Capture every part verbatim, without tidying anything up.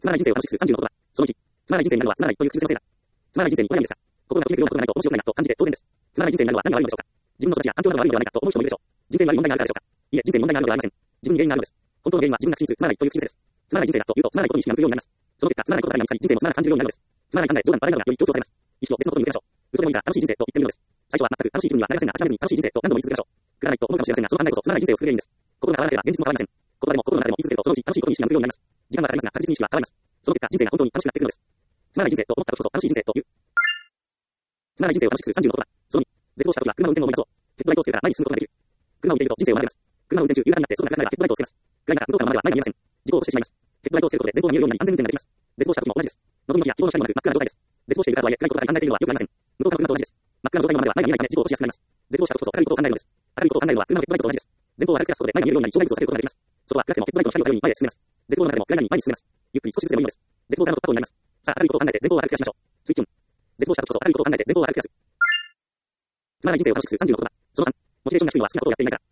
つまらない人生を楽しくするさんじゅうのことは、そのいち、つまらない人生になるのはつまらないという癖のせいだ。つまらない人生にこれないのですが、心がときめくようなことがないと面白くないなと感じて当然です。つまらない人生になるのは何が悪いのでしょうか。自分の育ちや環境などが悪いのではないかと思う人もいるでしょう。人生に悪い問題があるからでしょうか。いえ、人生に問題があるのではありません。自分に原因があるのです。本当の原因は自分が口にするつまらないという口癖です。つまらない人生だと言うとつまらないことにしが向くようになります。その結果、つまらないことが見つかり、人生もつまらなく感じるようになるのです。つまらない考え、冗談、バラエなどがより強調されます。意識を別のことに向けましょう。嘘でもいいが楽しい人生と言ってみるのです。最初は全く楽しい気分にはなりませんが、諦めずに楽しい人生と何度も言い続けましょう。くだらないと思うかもしれませんが、その考えこそつまらない人生を作る原因です。心が合わなければ現実も合わないません。言葉でも心の中でも言い続けるとそのうち楽しいことに意識が向くようになります。時間はかかりますが、確実に意識は変わります。その結果、人生が本当に楽しくなってくるのです。つまらない人生と思った時こそ楽しい人生という。つまらない人生を楽しくするさんじゅうのことは、そのに、絶望した時は車の運転を思い出そう。ヘッドライトをつけたら前に進むことができる。車を運転いると人生を学びます。車を運転中、夕方になって外が暗くなればヘッドライトをつけます。暗い中、向こうからの前は前が見えません。事故を起こしてしまいます。ヘッドライトをつけることで前方が見えるようになり安全運転ができます。絶望した時も同じです。望みの日や希望の光もなく真っ暗な状態です。絶望しているからとはいえ暗いことばかり考えているのはよくありません。向こうからの車と同じです。真っ暗な状態のままでは前が見えないため事故を起こしやすくなります。絶望した時こそ明るいことを考えるのです。明るいことを考えるのは車のヘッドライトと同じです。前方を明るく照らすことで前が見えるようになり障害物を避けることができます。外は暗くてもヘッドライトの光を頼りに前へ進めます。絶望の中でも暗い中に前に進めます。ゆっくり少しずつでもいいのです。絶望からの突破口になります。さあ明るいことを考えて前方を明るく照らしましょう。スイッチオン。絶望した時こそ明るいことを考えて前方を明るく照らす。つまらない人生を楽しくするさんじゅうのことは、そのさん、モチベーションが低いのは好きなことをやっていないから。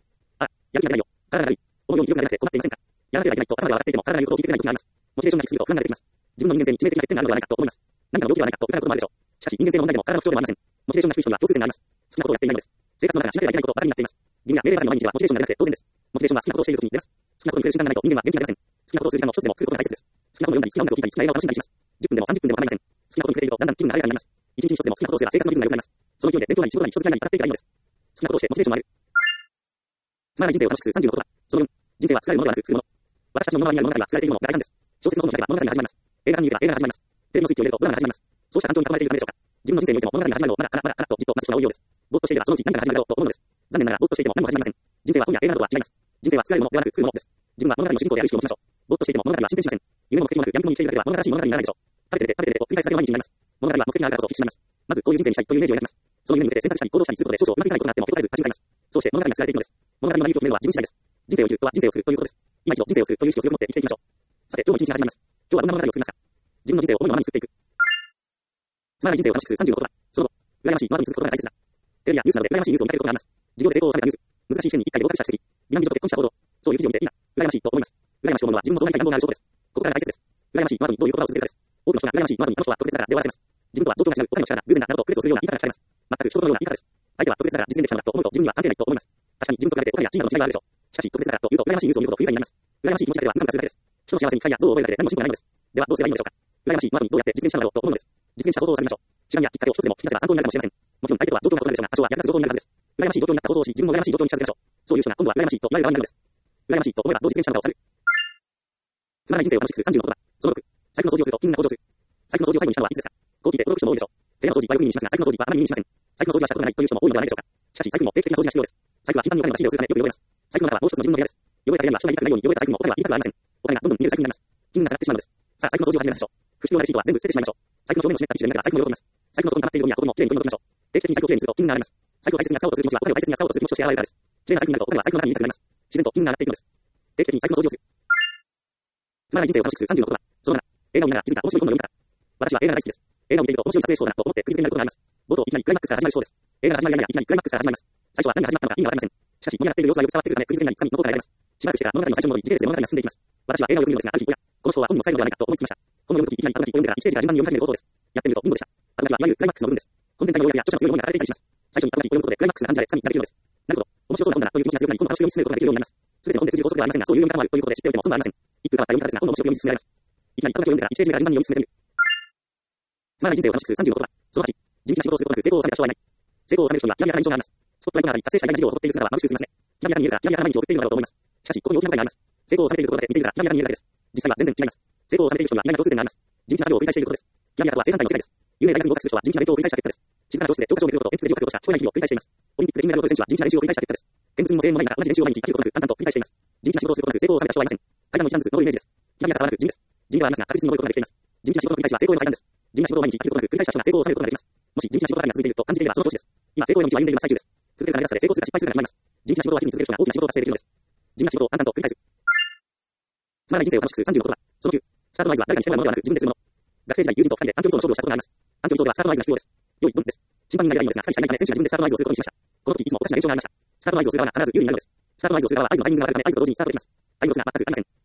あ、やる気が出ないよ。体が悪い。思うように気力が出なくて困っていませんか。やらなければいけないと頭では笑っていても体が言うことを聞いてくれない時があります。モチベーションが低すぎると不安が出てきます。自分の人間性に致命的な欠点があるのではないかと思います。何かの病気ではないかと疑うこともあるでしょう。しかし人間性の問題でも体の不調でもありません。モチベーションが低い人には共通点があります。好きなことをやっていないのです。生活の中でしなければいけないことばかりになっています。義務や命令ばかりの毎日はモチベーションが出なくて当然です。モチベーションは好きなことをしている時に出ます。好きなことに触れる瞬間がないと人間は元気が出ません。好きなことをする時間の一つでも作ることが大切です。好きなことを読んだり、好きな音楽を聴いたり、好きな映画を楽しんだりします。じゅっぷんでもさんじゅっぷんでも構いません。好きなことに触れているとだんだん気分が晴れやかになります。一日に一つでも好きなことをすれば生活のリズムが良くなります。その勢いで勉強なり仕事なり人付き合いに当たっていけばいいのです。好きなことをしてモチベーションもある。つまらない人生を楽しくするさんじゅうのことは、そのよん、人生は疲れるものではなく作るもの。私たちの目の前にある物語は作られているものが大半です。小説の本を開けば物語が始まります。映画が見れば映画が始まります。テレビのスイッチを入れるとドラマが始まります。そうした環境に囲まれているためでしょうか。自分の人生においても物語が始まるのをまだからまだからとじっと待つ人が多いようです。ぼーっとしていればそのうち何が始まるだろうと思うのです。残念ながらぼーっとしていても何も始まりません。人生は本や映画などとは違います。人生は作られるものではなく作るものです。自分は物語の主人公である意識を持ちましょう。ぼーっとしていても物語は進展しません。夢の目的もなく闇雲に生きているだけでは物語らしい物語にならないでしょう。食べてて食べててと繰り返される毎日になります。物語は目的があるからこそ必死になります。まずこういう人生にしたいというイメージを描きます。その夢に向けて選択したり行動したりすることで少々うまくいかないことがあっても結構絶えず立ち向かいます。そうして物語が作られていくのです。物語の内容を決めるのは自分次第です。人生を生きるとは人生をするということです。今一度人生をするという意識を強く持って生きていきましょう。さて今日も一日が始まります。今日はどんな物語を作りますか。自分の人生を思いのままに作っていく。つまらない人生を楽しくするさんじゅうのことは、その後、羨ましい物語に続くことが大切だ。テレビやニュースなどで羨ましいニュースを見かけることがあります。授業で成功を収めたニュース、難しい試験にいっかい合格した成績、南人と結婚した報道、そういう記事を見ていいな、羨ましいと思います。羨ましいと思うのは自分もそうなりたい願望がある証拠です。ここからが大切です。羨ましい物語にどういう言葉を続けるかです。多くの人が羨ましい物語にあの人は特別だからで終わらせます。自分とは状況が違う他の力が偶然だなどと区別をするような言い方が聞かれます。全く人とのような言い方です。相手は特別だから実現できたのだと思うと自分には関係ないと思います。確かに自分と比べて他や地位などの違いはあるでしょう。しかし特別だからというと羨ましいニュースを見ると不愉快になります。羨ましい気持ちだけでは無駄がするだけです。人の幸せに期待や像を覚えるだけで何も進歩がないのです。ではどうすればいいのでしょうか。羨ましい物語にどうやって実現したのだろうと思うのです。実現したことを探りましょう。時間やきっかけを一つでも引き出せば参考になるかもしれません。もちろん相手とは状況が異なるでしょうが、多少は役立つ情報になるはずです。羨ましい状況になったことをし、自分も羨ましい状況に近づけましょう。そういう人が今度は羨ましいと言われる側になるのです。羨ましいと思えばどう実現したのかを探る。つまらない人生を楽しくするさんじゅうのことは、そのろく、財布の掃除をすると金運が向上する。財布の掃除を最後にしたのはいつですか。こう聞いて驚く人も多いでしょう。部屋の掃除はよく耳にしますが、財布の掃除はあまり耳にしません。財布の掃除はしたことがないという人も多いのではないでしょうか。しかし財布にも定期的な掃除が必要です。財布は頻繁にお金の出し入れをするためよく汚れます。財布の中はもう一つの自分の部屋です。汚れた部屋には人が言いたくないように汚れた財布にもお金は言いたくありません。お金がどんどん見える財布になります。金運が下がってしまうのです。さあ財布の掃除を始めましょう。不必要なレシートは全部捨ててしまいましょう。財布の表面の湿ったティッシュで目から財布の汚れます。財布の底に溜まっているゴミや小ゴミもきれいに取り除きましょう。定期的に財布をきれいにすると金運が上がります。財布を大切に扱おうとする気持ちはお金を大切に扱おうとする気持ちとして現れるからです。きれいな財布になるとお金は財布の中に見えなくなります。自然と金運が上がっていくのです。定期的に財布の掃除をする。つまらない人生を楽しくするさんじゅうのことは、そのなな、映画を見ながら気づいた面白い本を読んだから。私は映画が大好きです。映画を見ていると面白い撮影そうだなと思ってクイズになることがあります。冒頭いきなりクライマックスから始まるそうです。映画が始まるやいきなりクライマックスから始まります。最初は何が始まったのか意味がわかりません。しかし盛り上がっている様子がよく伝わってくるためクイズになりつかみ喉から得られます。しばらくしてから物語の最初の戻り、時系列で物語が進んでいきます。私は映画を読むのですが、ある日、おや、この章は本の最後ではないかと思いつきました。本を読むときいきなりあの日を読んでからいちページから順番に読み始めることです。やってみるとビンゴでした。あの日はいわゆるクライマックスの部分です。本全体の要約や著者の強い本が書かれていたりします。最初にあの日を読むことでクライマックスが何時までつかみいただけるのです。なるほど、面白そうな本だなという気持ちが強くなり、今度は楽しく読み進めることができるようになります。すべての本で通じる法則ではありませんが、そういう読み方もあるということで知っておいても損はありません。一風変わった読み方ですが、本の面白く読み進められます。いきなりあの日を読んでからいちページ目から順番に読み進めてみる。つまらない人生を楽しくするさんじゅうのことは、そのはち、地道な仕事をすることなく成功を収めた人はいない。成功を収める人にはきらびやかな印象があります。スポットライトがあり、達成したいな事業を誇っている姿は眩しく映りますね。きらびやかに見えるから、きらびやかな毎日を送っているのだろうと思います。しかし、ここに大きな誤解があります。成功を収めているところだけ見ているから、きらびやかに見えるだけです。実際は全然違います。成功を収めている人には意外な共通点があります。地道な作業を繰り返していることです。きらびやかとは正反対の世界です。有名な大学に合格する人は地道な勉強を繰り返した結果です。静かな教室で教科書を見ることと鉛筆で字を書くことしか聞こえない日々を繰り返しています。オリンピックで金メダルを取る選手は地道な練習を繰り返した結果です。現物にも声援もない中、同じ練習を毎日飽きることなく淡々と繰り返しています。地道な仕事をすることなく成功を収めた人はいません。階段の一段ずつ登るイメージです。きらびやかさはなく地味です。地味ではありますが、確実に登ることができています。地道な仕事の繰り返しは成功への階段です。地味な仕事を毎日飽きることなく繰り返した人が成功を収めることができます。もし地道な仕事が続いていると感じていればその調子です。今成功への道を歩んでいる真っ最中です。続けるから目指すで成功するか失敗するかに迷います。地道な仕事を飽きずに続ける人が大きな仕事を達成できるのです。地味な仕事を淡々と繰り返す。つまらない人生を楽しくするさんじゅうのことは、そのきゅう、スタートワイズは誰かにしてもらうものではなく自分でするもの。学生時代友人とふたりで短距離走の勝負をしたことがあります。短距離走ではスタートワイズが必要です。良い、ドンです。審判員がいないのですが、大したいないため選手が自分でスタートワイズをすることにしました。この時いつもおかしな現象がありました。スタートワイズをする側が必ず有利になるのです。スタートワイズをする側は合図のタイミングが悪くなり合図と同時にスタートできます。合図が全くありません。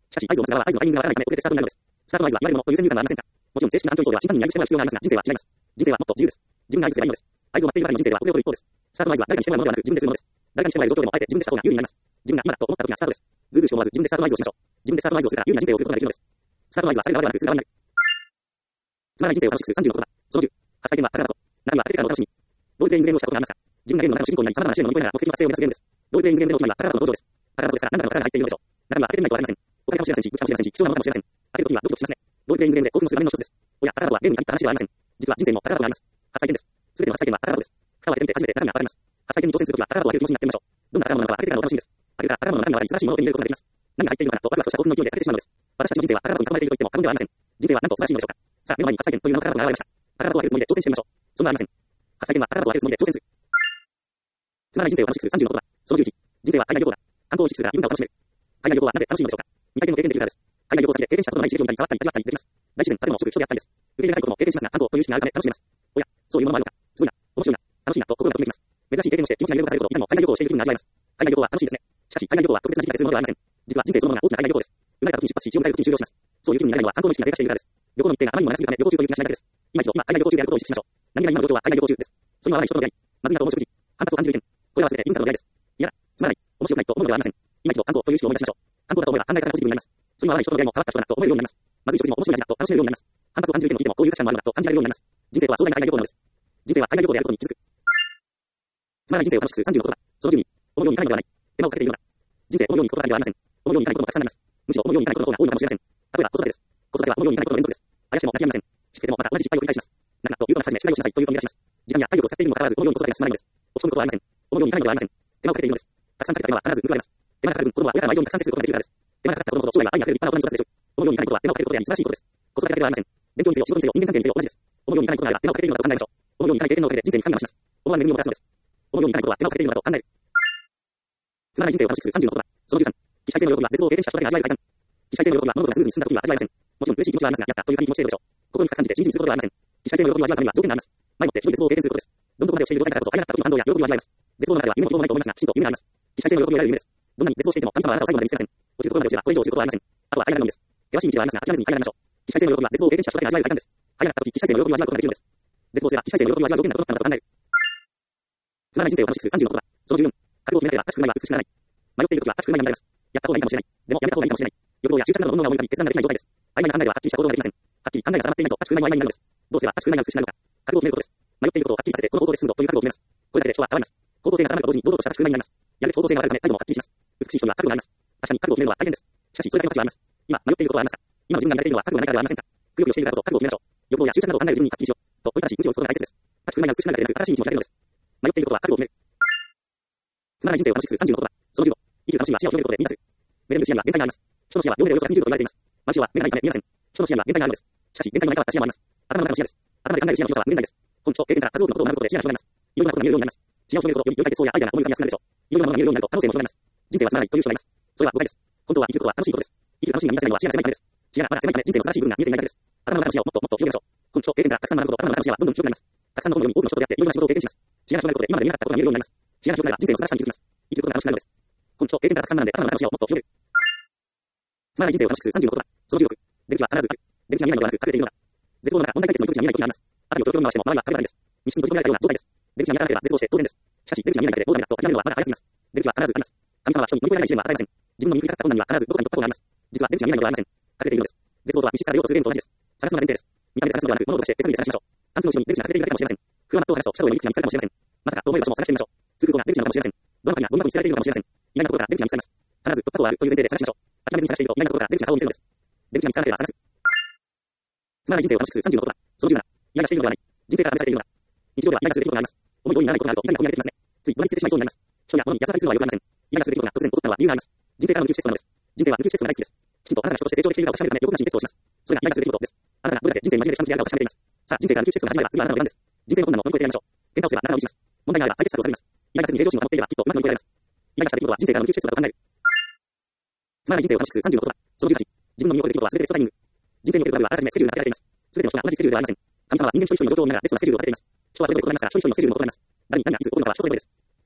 しかし、合図を待つ側は合図のタイミングがわからないため、遅れてスタートになるのです。スタートの合図は、いわゆるものという先入観がありませんか。もちろん、正式な安全装では審判員に合図してもらう必要がありますが、人生は違います。人生はもっと自由です。自分が合図すればいいのです。合図を待っているばかりの人生では遅れを取る一方です。スタートの合図は誰かにしてもらうものではなく、自分でするものです。誰かにしてもらえる状況でもあえて自分でした方が有利になります。自分が今だと思った時がスタートです。ずうずうしく思わず自分でスタートの合図をしましょう。自分でスタートの合図をするから有利な人生を送ることができるのです。スタートの合図はされる側ではなく、する側になる。つまらない人生を楽しくするさんじゅうのことだ。そのじゅう。初体験は宝箱。中身は当ててからのお楽しみ。ロールプレイングゲームをしたことがありますか。自分がゲームの中の主人公になり、様々な試練を乗り越えながら目的達成を目指すゲームです。ロールプレイングゲームでのお決まりは宝箱の登場です。宝箱ですから何らかの宝が入っているのでしょう。中身は当ててみないとわかりません。お金かもしれませんし、武器かもしれませんし、貴重なものかもしれません。当てるときはドキドキしますね。ロールプレイングゲームで興奮する場面の一つです。おや、宝箱はゲームに限った話ではありません。実は人生も宝箱があります。初体験です。すべての初体験は宝箱です。蓋を開けてみて初めて中身がわかります。初体験に挑戦するときは宝箱を開ける気持ちになってみましょう。どんな宝物なのか当ててからのお楽しみです。当てた宝物の中身がわかり、素晴らしいものを手に入れることができます。何が入っているのかなとワクワクとした興奮の勢いで当ててしまうのです。私たちの人生は宝箱に囲まれていると言っても過言ではありません。人生はなんと素晴らしいのでしょうか。さあ、目の前に初体験という名の宝箱が現れました。宝箱を開けるつもりで挑戦してみましょう。そんなありません。初体験は宝箱を開けるつもりで挑戦する。つまらない人生を楽しくするさんじゅうのことだ。そのじゅういち。人生は海外旅行だ。観光を意識するから異文化を楽しめる。海外旅行はなぜ楽しいのでしょうか。にかいめの経験できるからです。海外旅行先で経験したことのない刺激を見たり、触ったり、味わったりできます。大自然、建物、食、人であったりです。受け入れられないことも経験しますが、観光という意識があるため楽しめます。おや、そういうものもあるのか。すごいな、面白いな、楽しいなと心がときめきます。珍しい経験をして気持ちが揺れ動かされること、今も海外旅行をしている気分が味わえます。海外旅行は楽しいですね。しかし、海外旅行は特別な時期でするものではありません。実は人生そのものが大きな海外旅行です。生まれた時に出発し、血を迎える時に終了します。そういう気分になれるのは観光の意識が低下しているからです。旅行の日程があまりにも長すぎるため、旅行中という気がしないだけです。今一度、今、海外旅行中であることを意識しましょう。何気ない今の状況は海外旅行中です。そのままに人との出会い、まずいなと思う食事、反発を感じる意見、これは忘れて異文化との出会いです。いや、つまらない、面白くないと思うのではありません。今一度観光という意識を思い出しましょう。観光だと思えば考え方がポジティブになります。そのままに人との出会いも変わった人だと思えるようになります。まずい食事も面白い味だと楽しめるようになります。反発を感じる意見を聞いてもこういう価値観もあるのだと感じられるようになります。人生は壮大な海外旅行なのです。人生は海外旅行であることに気づく。つまらない人生を楽しくするさんじゅうのことだ。そのじゅうに、思うようにいかないのではない。手間をかけているようだ。人生思うようにいくことだけではありません。思うようにいかないこともたくさんあります。むしろ思うようにいかないことの方が多いのかもしれません。例えば子育てです。子育ては思うようにいかないことの連続です。あやしても泣きやみません。しつけてもまた同じ失敗を繰り返します。なんだというとまた始め、宿題をしなさいというと乱します。時間や体力を使っているにもかかわらず思うように子育てが進まないのです。落ち込むことはありません。思うようにいかないのではありません。手間をかけているのです。たくさんかけた手間は必ず報われます。手間がかかる分、子供は親からの愛情にたくさん接することができるからです。手間がかかった子供ほど将来は愛にあふれる立派な大人に育つでしょう。思うようにいかないことは手間をかけることであり素晴らしいことです。子育てだけではありません。勉強にせよ、仕事にせよ、人間関係にせよ同じです。思うようにいかないことがあれば手間をかけているのだと考えましょう。思うようにいかない経験のおかげで人生に深みが増します。思わぬ恵みをもたらすのです。思うようにいかないことは手間をかけているのだと考える。つまらない人生を楽しくするさんじゅうのことだ。そのじゅうさん。起死回生の喜びは絶望を経験した人だけが味わえる快感。起死回生の喜びは物事がスムーズに進んだ時には味わえません。もちろん嬉しい気持ちはありますが、やったという感じ気持ちでしょう。心に深く感じてじりじりすることではありません。起死回生の喜びを味わうためには条件があります。前もってひどい絶望を経験することです。どん底まで落ちている状態だからこそ、愛があった時の感動や喜びを味わえます。絶望の中では夢も希望もないと思いますが、きちんと夢があります。起死回生の喜びを得られる夢です。どんなに絶望していても、神様はあなたを最後まで見捨てません。落ちるところまで落ちればこれ以上落ちることはありません。あとは愛があるのみです。険しい道はありますが、諦めずに愛がありましょう。起死回生の喜びは絶望を経験した人だけが味わえる快感です。愛があった時、起死回生の喜びを味わうことができるのです。絶望性は起死回生の喜びを味わう条件だとなったのだと考える。つまらない人生を楽しくするさんじゅうのことだ。そのじゅうよん。覚悟を決めなければ確くないは美しくならない。迷っている時は確くないが見られます。やった方がいいかもしれない。でもやめた方がいいかもしれない。欲望や執着などのものが思い浮かび決断ができない状態です。曖昧な考えでははっきりした行動ができません。はっきり考えが定まっていないと確くないも曖昧になるのです。どうすれば確くないが美しくなるのか。覚悟を決めることです。迷っていることをはっきりさせてこの方向で進むぞという覚悟を決めます。これだけで人は変わります。方向性が定まると同時に堂々とした確くないになります。やるべき方向性があるため態度もはっきりします。美しい人には覚悟があります。確かに覚悟を決めるのは大変です。しかしそれだけの価値はあります。今迷っていることはありますか。今自分が迷っているのは覚悟がないからではありませんか。くよくよしているからこそ覚悟を決めましょう。欲望や執着などを考える自分にはっきりしよう。と追いたらしい無知を打つことが大切です。確くないが美しくなるだけでなく新しい道も開けるのです。迷っていることは覚悟を決める。つまらない人生を楽しくするさんじゅうのことだ。そのじゅうご。生きる楽しみは視野を広げることで見出す。目で見る視野には限界があります。人の視野は両目でおよそひゃくにじゅうどと言われています。真視野は目がないため見えません。人の視野には限界があるのです。しかし限界のない変わった視野もあります。頭の中の視野です。頭で考える視野の広さは無限大です。根拠、経験から数多くのことを学ぶことで視野が広がります。いろんなことが見えるようになります。視野を広げることよりより解決法やアイデアが思い浮かびやすくなるでしょう。いろんなものが見えるようになると可能性も広がります。人生はつまらないという人がいます。それは誤解です。本当は生きることは楽しいことです。生きる楽しみが見出せないのは視野が狭いためです。視野がまだ狭いため人生の素晴らしい部分が見えていないからです。頭の中の視野をもっともっと広げましょう。根拠、経験からたくさん学ぶと頭の中の視野はどんどん広くなります。たくさんの本を読み多くの人と出会っていろんな仕事を経験します。視野が広がることで今まで見えなかったことが見えるようになります。視野が広がれば人生の素晴らしさに気づきます。生きることが楽しくなるのです。根拠、経験からたくさん学んで頭の中の視野をもっと広げる。つまらない人生を楽しくするさんじゅうのことだ。そのじゅうろく。出口は必ずある。出口が見えないのではなく隠れているのだ。絶望の中、問題解決の糸口が見えない時があります。あたりを強強に回しても周りは壁ばかりです。密室に閉じ込められたような状態です。出口が見えなければ絶望して当然です。しかし出口が見えないだけでもうダメだと諦めるのはまだ早すぎます。出口は必ずあります。神様は人に乗り越えられない試練は与えません。自分の見にくかった困難には必ずどこかに突破口があります。実は出口が見えないのではありません。隠れているのです。絶望とは密室から両とするゲームと同じです。探すのが前提です。見た目で探すのではなく物事として手探りで探しましょう。アンスの後ろに出口が隠れているだけかもしれません。不安な塔を話すとシャドウへの入り口が見つかるかもしれません。まさかと思い場所も探してみましょう。通行が出口なのかもしれません。どの中にはゴミ箱に捨てられているのかもしれません。意外なところから出口が見つかります。必ず突破口はあるという前提で探しましょう。諦めずに探していると意外なところから出口が顔を見せるのです。出口が見つからなければ探す。つまらない人生を楽しくするさんじゅうのことだ。そのじゅうなな。嫌がしているのではない。人生から試されているのだ。日常では嫌がする出来事があります。思い通りにならないことがあると嫌な顔になってきますね。つい怒りつけてしまいそうになります。人や物に優しさするのはよくありません。嫌がする出来事が突然起こったのは理由があります。人生からの抜き打ちテストなのです。人生は抜き打ちテストが大好きです。きちんとあなたが人として成長できているかを確かめるため欲なしにテストをします。それが嫌がする出来事です。あなたがどれだけ人生に真面目でちゃんとやるかを確かめています。さあ、人生から抜き打ちテストが始まれば次はあなたの番です。人生の困難を乗り越えてやりましょう。喧嘩をすれば仲直りします。問題があれば解決策をされます。嫌がせずに平常心を保っていればきっとうまく乗り越えられます。嫌がした出来事は人生からの抜き打ちテストだと考える。つまらない人生を楽しくするさんじゅうのことだ。そのじゅうはち。自分の身を超える出来事は全てベストタイミング。人生におけるトラブルはあらかじめスケジュールが立てられています。全ての人が同じスケジュールではありません。神様は人間一人一人の状況を見ながらベストなスケジュールを立てています。人はそれぞれ異なりますから、一人一人のスケジュールも異なります。誰に何がいつ起こるのかは人それぞれです。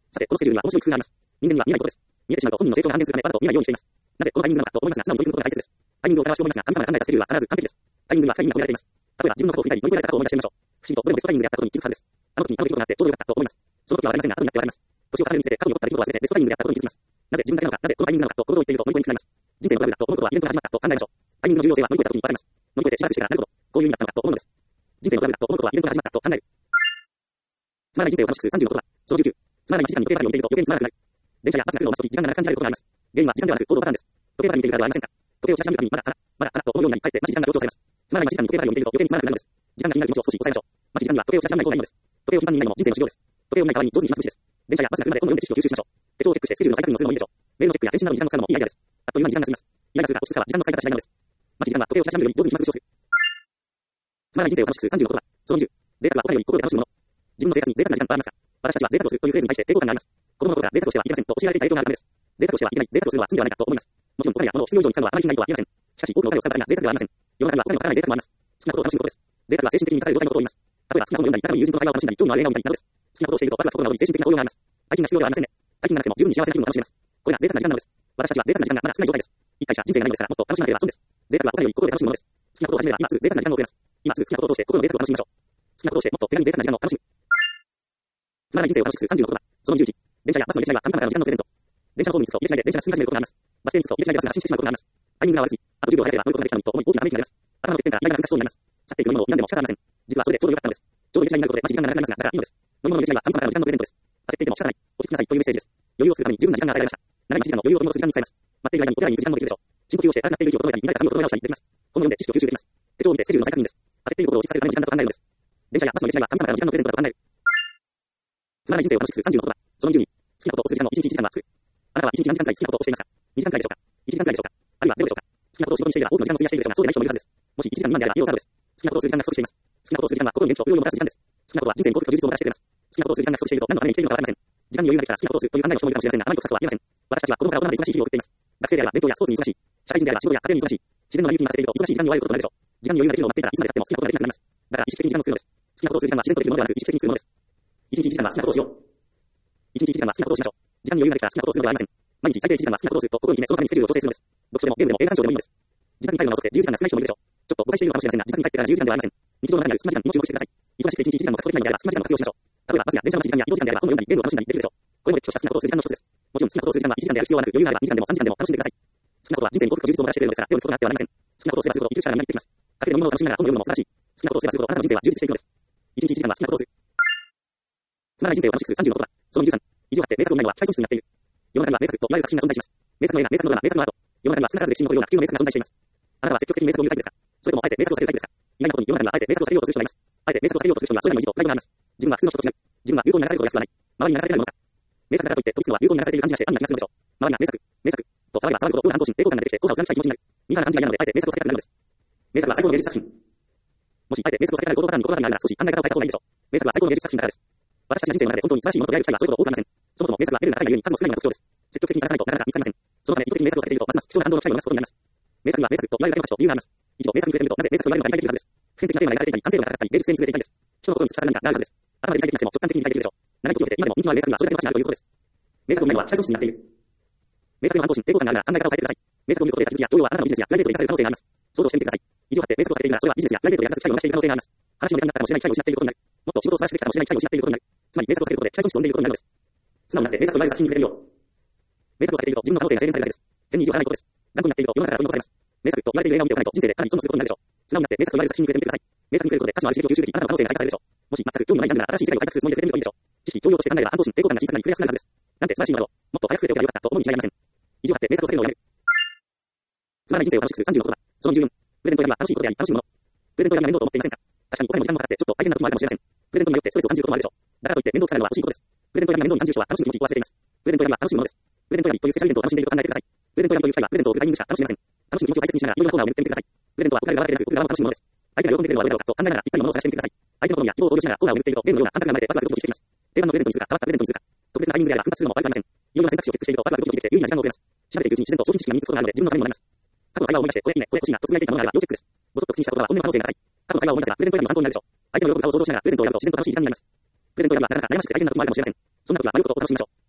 さて、このスケジュールには面白い工夫があります。人間には見えないことです。見えてしまうと本人の成長が半減するためわざと見ないようにしています。なぜこのタイミングなのかと思いますが、素直に取り組むことが大切です。タイミングを正しく思いますが、神様が考えたスケジュールは必ず完璧です。タイミングには深い意味が込められています。例えば、自分のことを振り返り乗り越えられたことを思い出してみましょう。不思議と、これもベストタイミングであったことに気づくはずです。あの時にあの出来事があってちょうどよかったと思います。その時はわかりませんが、後になってわかります。年を重ねるにつれて過去に起こった出来事を忘れてベストタイミングであったことに気づきます。なぜ自分だけなのか、なぜこのタイミングなのかと心を言っていると乗り越えにくくなります。人生のトラブルだと思うことはイベントが始まったと考えましょう。タイミングの重要性は乗り越えた時に分かります。乗り越えてしばらくしてからなるほど、こういう意味だったのかと思うのです。人生のトラブルだと思うことはイベントが始まったと考える。つまらない人生を楽しくするさんじゅうのことは、そのじゅうきゅう、つまらないいちじかんに時計回りを見ていると余計につまらなくなる。電車やバスが来るのを待つとき時間が長く感じられることがあります。原因は時間ではなく行動パターンです。時計回りに見ているからではありませんか。時計をしゃしゃ見るたびにまだかな、まだかなと思うようになり、かえって待ち時間が強調されます。つまらないいちじかんに時計回りを見ていると余計につまらなくなるのです。時間が気になる気持ちを少し抑えましょう。待ち時間には時計をしゃしゃ見ない方がいいのです。時計を頻繁に見ないのも人生の修行です。時計を見ない代わりに上手に暇つぶしです。電車やバスが来るまで本を読んで知識を吸収しましょう。手帳をチェックしてスケジュールの再確認をするのもいいでしょう。メールのチェックや返信などに時間を使うのもいいアイデアです。あっという間に時間が過ぎます。イライラするか落ち着くかは時間の使い方次第なのです。待ち時間は時計をしゃしゃ見るより上手に暇つぶしをする。つまらない人生を楽しくするさんじゅうのことは、そのにじゅう、贅沢は他より心で楽しむもの。自分の生活に贅沢な時間とありますが、私たちは贅沢をするというフレーズに対して抵抗感があります。子供の頃から贅沢をしてはいけませんと教えられていた影響があるためです。贅沢をしてはいけない、贅沢をするのは罪ではないかと思います。もちろんお金や物を必要以上に使うのはあまり品ないとは言えません。しかし多くのお金を使う場合が贅沢ではありません。世の中にはお金をかからない贅沢もあります。好きなことを楽しむことです。贅沢は精神的に満たされる状態のことを言います。例えば好きな本を読んだり、仲間に友人との会話を楽しんだり、興味のある映画を見たりなどです。好きなことをしているとワクワク心が躍り精神的な高揚があります。大金が必要ではありませんね。大金がなくても十分に幸せな気分を楽しめます。これが贅沢な時間なのです。私たちは贅沢な時間がまだ少ない状態です。一回しか人生がないのですからもっと楽しまなければ損です。贅沢はお金より心で楽しむものです。好きなことを始めれば今すぐ贅沢な時間を送れます。今すぐ好きなことを通して心の贅沢を楽しみましょう。好きなことをしてもっと手軽に贅沢な時間を楽しむ。つまらない人生を楽しくするさんじゅうのことは、そのにじゅういち、電車やバスの入れ違いは神様からの時間のプレゼント。電車のホームに着くと入れ違いで電車が進み始めることがあります。バス停に着くと入れ違いでバスが進んでしまうことがあります。タイミングが悪すぎ、あとじゅうびょう早ければ乗ることができたのにと思い大きなブレーキが出ます。頭のてっぺんからイライラが噴かしそうになります。去っていく飲み物を選んでも仕方ありません。実はそれでちょうど良かったのです。ちょうど入れ違いになることで待ち時間が長くなりますが、だからいいのです。飲み物の入れ違いは神様からの時間のプレゼントです。焦っていても仕方ない。落ち着きなさいというメッセージです。余裕をするために十分な時間が与えられました。長い待ち時間の余裕を取り戻す時間に使います。待っている間にお手洗いに行く時間もできるでしょう。深呼吸をして荒くなっている息を整えたり、何か髪を整え直したりできます。本を読んで知識を吸収できます。手帳を見てスケジュールの再確認です。焦っていることを落ち着かせるための時間だと考えるのです。電車やバスの入れ違いは神様からの時間のプレゼントだと考える。つまらない人生を楽しくするさんじゅうのことは、そのにじゅうに、好きなことをする時間のいちにちいちじかんは作る。あなたはいちにち何時間くらい好きなことをしていますか？にじかんくらいでしょうか？いちじかんくらいでしょうか？あるいはゼロでしょうか？好きなことを仕事にしていれば多くの時間を費やしているでしょうが、そうでない人もいるはずです。もしいちじかん未満であれば利用可能です。好きなことをする時間が不足しています。好きなことをする時間は心に元気と潤いをもたらす時間です。好きなことは人生に幸福と充実をもたらしてくれます。好きなことをする時間が不足していると何のために生きているのかわかりません。時間に余裕ができたら好きなことをするという考えをしてもいるかもしれませんが、あまり得策とは言えません。私たちは子供から大人まで忙しい日々を送っています。学生であれば勉強やスポーツに忙しい。社会人であれば仕事や家庭に忙しい。自然の流儀に任せていると忙しい時間に追われることになるでしょう。時間に余裕ができるのを待っていたらいつまで経っても好きなことができなくなります。だから意識的に時間を作るのです。好きなことをする時間は自然とできるものではなく意識的に作るものです。いちにちいちじかんは好きなことをしよう。いちにちいちじかんは好きなことをしましょう。時間に余裕ができたら好きなことをするのではありません。毎日最低いちじかんは好きなことをすると心に決め、そのためにスケジュールを調整するのです。読書でもゲームでも映画鑑賞でもいいのです。時間に帰るのを遅くてじゅうじかんが少ない人もいるでしょう。ちょっと誤解しているのかもしれませんが、時間に帰ってからじゅうじかんではありません。日常の中にある隙間時間に命を残してください。忙しくていちにちいちじかんも確保できないのであれば隙間時間も活用しましょう。例えばバスや電車の待ち時間や移動時間であれば本を読んだりゲームを楽しんだりできるでしょう。これも決した好きなことをする時間の一つです。もちろん好きなことをする時間はいちじかんである必要はなく、余裕があればにじかんでもさんじかんでも楽しんでください。好きなことは人生に幸福と充実をもたらしてくれるのですが、手を抜くことがあってはなりません。好きなことをすればするほど生きる力がみなぎってきます。家庭で飲み物を楽しみながら本を読むのも素晴らしい。好きなことをすればするほどあなたの人生は充実していくのです。いちにちいちじかんは好きなことをする。つまらない人生を楽しくするさんじゅうのことは、そのにじゅうさん、意地を張って名作を見ないのは機会損失になっている。世の中には名作といわれる作品が存在します。名作の映画、名作のドラマ、名作のアート。世の中には少なからず歴史に残るような普及の名作が存在しています。あなたは積極的に名作を見るタイプですか？それともあえて名作をされるタイプですか？意外なことに世の中にはあえて名作をされようとする人がいます。あえて名作をされようとする人にはそれなりの意地とプライドがあります。自分は普通の人と違う。自分は流行に流されることが少ない。周りに流されていないものか。名作だからといって取り付くのは流行に流されている感じがして安易な気がするのでしょう。周りが名作、名作と騒げば騒ぐほど空反抗心、抵抗感が出てきて効果を貫きたい気持ちになる。ミカな感じが嫌なのであえて名作をされたくなるのです。名作は最高の芸術作品。もしあえて名作をされたくなる言葉パターンに心当たりがあるなら少し考え方を変えた方がいいでしょう。名作は最高の芸術作品だからです。私たちの人生の中で本当に素晴らしいものと出会える機会はそれほど多くありません。そもそも名作は得る高いがゆえに数も少ないのが特徴です。積極的に探さないとなかなか見つかりません。そのため意図的に名作をされているとますます貴重な感動の機会をなすことになります。名作には名作と言われる価値と理由があります。以上、名作に触れてみるとなぜ名作と言われるのか理解できるはずです。普遍的なテーマが描かれていたり、完成度が高かったり、芸術性に優れていたりです。人の心に突き刺さる何かがあるはずです。頭で理解できなくても直感的に理解できるでしょう。長い時を経て今でも人気のある名作にはそれだけの価値があるということです。名作を見ないのは機会損失になっている。名作の反抗心、抵抗感があるなら考え方を変えてください。名作を見ることで気づきや動揺はあなたのビジネスやプライベートで生かされる可能性があります。想像してみてください。意地を張って名作をされているならそれはビジネスやプライベートで役立つ機会を成している可能性があります。話の時間になったかもしれない機会を失っていることになる。もっと仕事を素晴らしくできたかもしれない機会を失っていることになる。つまり名作をされることで機会損失を生んでいることになるのです。素直になって名作と言われる作品に触れるよう。名作をされていると自分の可能性が制限されるだけです。変に意地を張らないことです。頑固になっていると世の中から取り残されます。名作と言われている映画を見ておかないと人生でかなり損をすることになるでしょう。素直になって名作と言われる作品に触れてみてください。名作に触れることで価値のある刺激を吸収でき、あなたの可能性が開花されるでしょう。もし全く興味のないジャンルなら新しい世界を開拓するつもりで触れてみるといいでしょう。知識、教養として考えれば反抗心、抵抗感が小さくなり触れやすくなるはずです。なんて素晴らしいものをもっと早く触れておけばよかったと思うに違いありません。意地を張って名作をされるのをやめる。つまらない人生を楽しくするさんじゅうのことは、そのじゅうよん、プレゼント選びは楽しいことであり楽しむもの。プレゼント選びが面倒と思っていませんか？確かにお金も時間もかかってちょっと大変なこともあるかもしれません。プレゼントによってストレスを感じることもあるでしょう。だからといって面倒くさいのは欲しいことです。プレゼント選びが面倒に感じる人は楽しむ気持ちを忘れています。プレゼント選びは楽しむものです。プレゼント選びというスペシャルイベントを楽しんでいると考えてください。プレゼント選びという機会はプレゼントを送るタイミングしか楽しめません。楽しむ気持ちを大切にしながらいろいろなコーナーを巡ってみてください。プレゼントはお金が割れなく送る側も楽しむものです。相手が喜んでくれるのはどれだろうかと考えながら一回のものを探してみてください。相手の好みや希望を考慮しながらコーナーを巡っているとゲームのような感覚が生まれてワクワクドキドキしてきます。定番のプレゼントにするか変わったプレゼントにするか特別なタイミングであれば奮発するのも悪くありません。いろいろな選択肢をチェックしているとワクワクドキドキできて有意義な時間を送れます。調べているうちに自然と商品知識が身につくことがあるので自分のためにもなります。過去の会話を思い出してこれいいね、これ欲しいなとつぶやいていたものがあれば要チェックです。ぼそっと口にしたことは本音の可能性が高い。過去の会話を思い出せばプレゼント選びの参考になるでしょう。相手の喜ぶ顔を想像しながらプレゼントを選ぶと自然と楽しい時間になります。プレゼント選びはなかなか悩ましくて大変なこともあるかもしれません。そんな時は迷うことを楽しみましょう。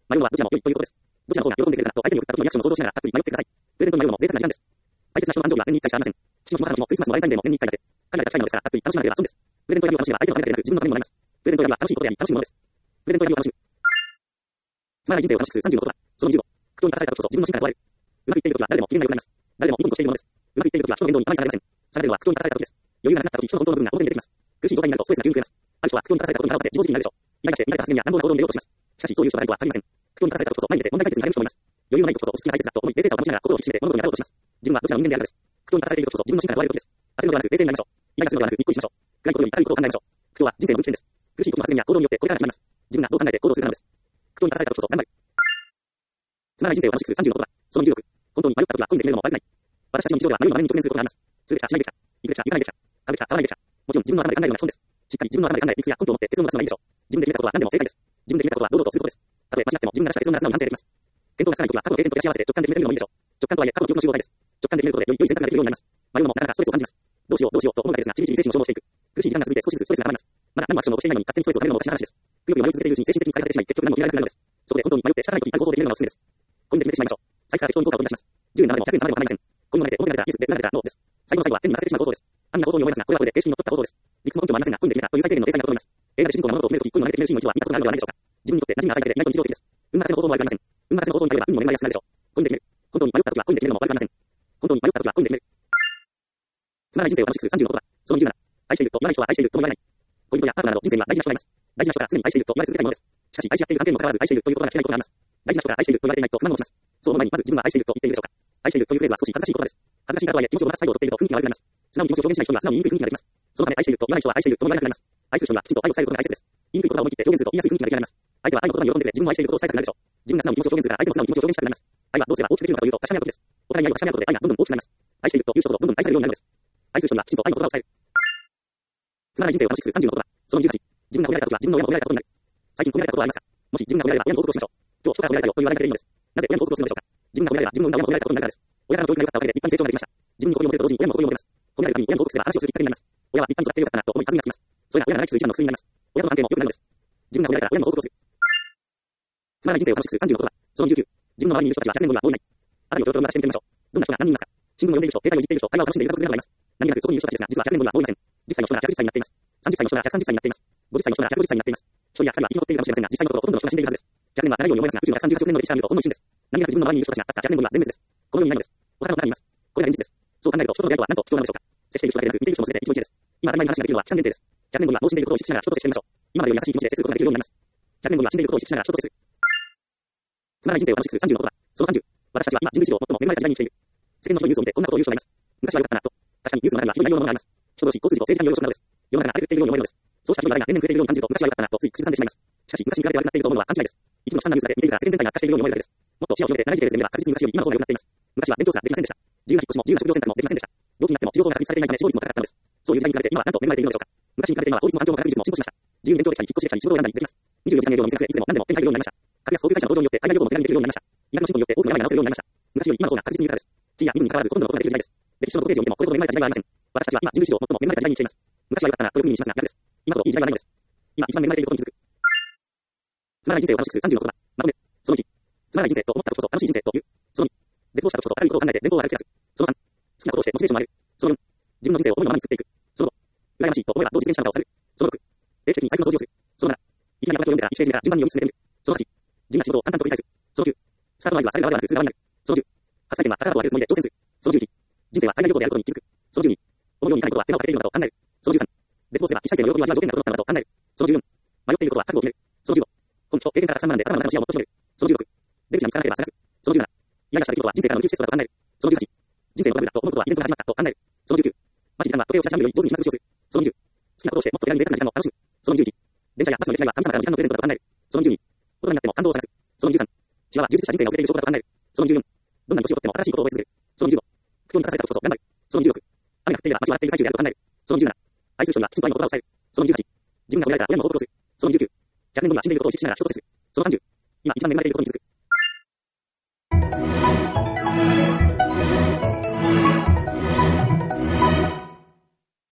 迷うのはどちらも良いということです。どちらの方が喜んでくれるかと相手に送った時のリアクションを想像しながらアプリに迷ってください。プレゼントに迷うのも贅沢な時間です。大切な人の誕生日は年にいっかいしかありません。父の日も母の日もクリスマスもバレンタインデーも年にいっかいだけ。限られた機会なのですから、アプリ楽しまなければ損です。プレゼント選びを楽しめば相手のためだけでなく自分のためにもなります。プレゼント選びは楽しいことであり楽しむものです。プレゼント選びを楽しむ。つまらない人生を楽しくするさんじゅうのことだ。そのにじゅうご。苦闘に立たされた時こそ自分の進化が問われる。うまくいっている時は誰でも機嫌が良くなります。誰でもニコニコしているものです。うまくいっている時は人の面倒にあまり下がりません。下がれるのは苦闘に立たされた時です。余裕がなくなった時人の本当の部分が表に出てきます。苦しい状態になるとストレスが急に増えます。ある人は苦闘に立たされたことに腹立って自暴自棄になるでしょう。イライラして見られた発言や乱暴な行動に出ようとします。しかしそういう人が誰とは限りません。苦闘に立たされた時こそ前に出て問題解決になれる人もいます。余裕のない時こそ落ち着きが大切だと思い冷静さを保ちながら心を引き締めて物事に当たろうとします。自分はどちらの人間であるかです。苦闘に立たされている時こそ自分の進化が問われる時です。焦るのではなく冷静になりましょう。イライラするのではなくにっこりしましょう。暗いことより明るいことを考えましょう。苦闘は人生の分岐点です。苦しいことの発言や行動によってこれから始まります。自分がどう考えて行動するかなのです。苦闘に立たされた時こそ頑張る。つまらない人生を楽しくするさんじゅうのことだ。そのにじゅうろく。本当に迷った時は恋にできるのも悪くない。私たちの日常では迷うままに直面することがあります。するべきかしないべきか。行くべきか行かないべきか。買うべきか買わないべきか。もちろん自分の頭で考えるような基本です。しっかり自分の頭で考え、理屈や根拠を持って結論を出すのがいいでしょう。自分で決めたことは何でも正解です。自分で決めたことは堂々とすることです。たとえ間違っても自分が出した結論が素直に反省できます。見当がつかない時は過去の経験と照らし合わせて直感で決めてみるのもいいでしょう。直感とはいえ過去の記憶の集合体です。直感で決めることでより良い選択ができるようになります。迷うのもなかなかストレスを感じます。どうしようどうしようと思うだけですが、ちびちび精神の消耗をしていく。苦しい時間が続いて少しずつストレスが上がります。まだ何もアクションを起こしていないのに勝手にストレスをためるのもおかしな話です。くよくよ迷い続けているうちに精神的に疲れ果ててしまい、結局何も決められなくなるのです。そこで本当に迷って仕方ない時にある方法で決めるのがおすすめです。コインで決めてしまいましょう。財布から適当に効果を取り出します。じゅうえんななでもひゃくえんななでも構いません。コインを投げて表になれたイエスで裏になれたノーです。最後の最後は手に任せてしまう方法です。安易な行動に思いますが、これはこれで形式にのっとった方法です。理屈も根拠もありませんが、コインで決めたという最低限の冷静なことを言います。映画で主人公が物事を決めるとき、コインを投げて決めるシーンの一部は見たことがあるのではないでしょうか。自分にとって馴染みが浅いだけで意外と日常的です。運任せの方法も悪くありません。運任せの方法に頼れば運にも巡りやすくなるでしょう。コインで決める。本当に迷ったときはコインで決めるのも悪くありません。本当に迷ったときはコインで決める。つまらない人生を楽しくするさんじゅうのことだ。そのにじゅうなな。愛していると言わない人は愛しているとも言わない。恋人やパートナーなど人生には大事な人がいます。大事な人から常に愛していると言われ続けたいものです。しかし愛し合っている関係にもかかわらず愛しているということが聞けないことがあります。大事な人から愛していると言われていないと不満を持ちます。そう思う前にまず自分は愛していると言っているでしょうか。愛しているというフレーズは少し恥ずかしい言葉です。恥ずかしいからとはいえ気持ちをまた再度を取っていると雰囲気が悪くなります。素直に気持ちを表現しない人には素直に言いにくい雰囲気ができます。そのため愛していると言わない人は愛しているとも言わなくなります。愛する人にはきちんと愛を伝えることが大切です。言いにくい言葉を思い切って表現すると言いやすい雰囲気が出来上がります。相手は愛の言葉に喜んでくれ自分も愛していることを伝えたくなるでしょう。自分が素直に気持ちを表現するから相手も素直に気持ちを表現したくなります。愛はどうすれば大きくできるのかというと確かめ合うことです。お互いに愛を確かめ合うことで愛がどんどん大きくなります。愛しているという人ほどどんどん愛されるようになるのです。愛する人にはきちんと愛の言葉を伝える。つまらない人生を楽しくするさんじゅうのことだ。そのにじゅうはち。自分が褒められた時は自分の親も褒められたことになる。最近褒められたことはありますか。もし自分が褒められれば親に報告しましょう。今日人から褒められたよと言わないだけでいいのです。なぜ親に報告をするのでしょうか。自分が褒められれば自分の親も褒められたことになるからです。親からの教育が良かったおかげで立派に成長ができました。自分に誇りを持てると同時に親も誇りを持てます。褒められるために親に報告すれば話をするきっかけになります。親は立派に育ってよかったなと思い弾みがつきます。それが親が長生きする一番の薬になります。親との関係も良くなるのです。自分が褒められたら親にも報告をする。つまらない人生を楽しくするさんじゅうのことだ。そのにじゅうきゅう。自分の周りにいる人たちはひゃくねん後にはもういない。あたりをキョロキョロ回してみてみましょう。どんな人が何人いますか。新聞を読んでいる人、携帯をいじっている人、会話を楽しんでいる人がいます。何気なくそこにいる人たちですが、実はひゃくねん後にはもういません。じゅっさいの人がひゃくじゅっさいになっています。さんじゅっさいの人がひゃくさんじゅっさいになっています。ごじゅっさいの人がひゃくごじゅっさいになっています。一人や二人は生き残っているかもしれませんが、実際のところほとんどの人が死んでいるはずです。ひゃくねんは長いように思いますが、宇宙がさんじゅうはちおくねんの歴史から見るとほんの一瞬です。何気なく自分の周りにいる人たちがたったひゃくねん後には全滅です。この世にいないのです。他の他にいます。これが現実です。そう考えると人との出会いとは何と貴重なのでしょうか。接している人だけでなく見ている人も全て一期一会です。今当たり前に話ができるのは期間限定です。ひゃくねん後にはもう死んでいることを意識しながら人と接してみましょう。今までより優しい気持ちで接することができるようになります。ひゃくねん後には死んでいることを意識しながら人と接する。つまらない人生を楽しくするさんじゅうのことだ。そのさんじゅう。私たちは今人類史上最も恵まれた時代に生きている。世間の人のニュースを見てこんなことを言う人がいます。昔は良かったなと。確かにニュースの中にはひどい内容のものがあります。人同士、交通事故、政治がいろいろなのです。世の中が荒れているように思えるのです。そうした人の誰が年々増えているように感じると昔は良かったなとつい口ずさんでしまいます。しかし昔に比べて悪くなっていると思うのは勘違いです。一部の悲惨なニュースだけ見ているから世間全体が悪化しているように思えるだけです。もっと視野を広げて長い時系列で見れば確実に昔より今の方が良くなっています。昔は勉強すらできませんでした。自由な引っ越しも自由な職業選択もできませんでした。病気になっても治療法が確立されていないため死亡率も高かったのです。そういう時代に比べて今は何と恵まれているのでしょうか。昔に比べて今は法律も環境も科学技術も進歩しました。自由に勉強できたり引っ越しできたり仕事を選んだりできます。にじゅうよじかん営業の店が増えいつでも何でも手に入るようになりました。格安航空会社の登場によって海外旅行も手軽にできるようになりました。医学の進歩によって多くの病が治せるようになりました。昔より今の方が確実に豊かです。地位や身分に関わらずほとんどのことができる時代です。歴史のごページを見てもこれほど恵まれた時代はありません。私たちは今人類史上最も恵まれた時代に生きています。昔は良かったなとよく耳にしますが逆です。今ほどいい時代はないのです。今一番恵まれていることに気づく。つまらない人生を楽しくするさんじゅうのことだ。まとめ。そのいち。つまらない人生と思った時こそ楽しい人生という。そのに。絶望した時こそ明るいことを考えて全貌を歩き出す。そのさん。好きなことをしてモチベーションを上げる。そのよん。自分の人生を思いのままに作っていく。そのご。羨ましいと思えばどう実現したのかを探る。そのろく。定期的に財布の掃除をする。そのなな。いきなり書きを読んでからいちページ目から順番に読み進めてみる。そのはち。地味な仕事を淡々と繰り返す。そのきゅう。スタートの合図はされる側ではなく普通側になる。そのじゅう。初体験は宝を上げるつもりで挑戦する。そのじゅういち。人生は海外旅行であることに気づく。そのじゅうに。このようにいかにことは手間をかけているのかと考える。そのじゅうさん。絶望すれば起死回生の喜びを味わう条件が整ったのだと考える。そのじゅうよん。迷っていることは覚悟を決める。そのじゅうご。根気と経験からたくさん学んで頭の中の視野をもっと広げる。そのじゅうろく。出口が見つからなければ探す。そのじゅうなな。イライラした出来事は人生からの宇宙テストだと考える。そのじゅうはち。人生のトラブルだと思うことはイベントが始まったと考える。そのじゅうきゅう。待ち時間は時計をした時間より上手に今すぐ使用する。そのにじゅう。好きなことをしてもっと手軽に贅沢な時間を楽しむ。そのにじゅういち。電車やバスの列車には神様からの時間のプレゼントだと考える。そのにじゅうに。大人になっても感動を探す。そのにじゅうさん。幸せは充実した人生が送れている証拠だと考える。そのにじゅうよん。どんなに年を取っても新しいことを覚え続ける。そのにじゅうご。苦闘に立たされたことこそ頑張る。そのにじゅうろく。雨が降っていれば街を洗っている最中であると考える。そのにじゅうなな。愛する人にはきちんと愛の言葉を伝える。そのにじゅうはち。自分が褒められたら親にも報告をする。そのにじゅうきゅう。ひゃくねん後には死んでいることを意識しながら人と接する。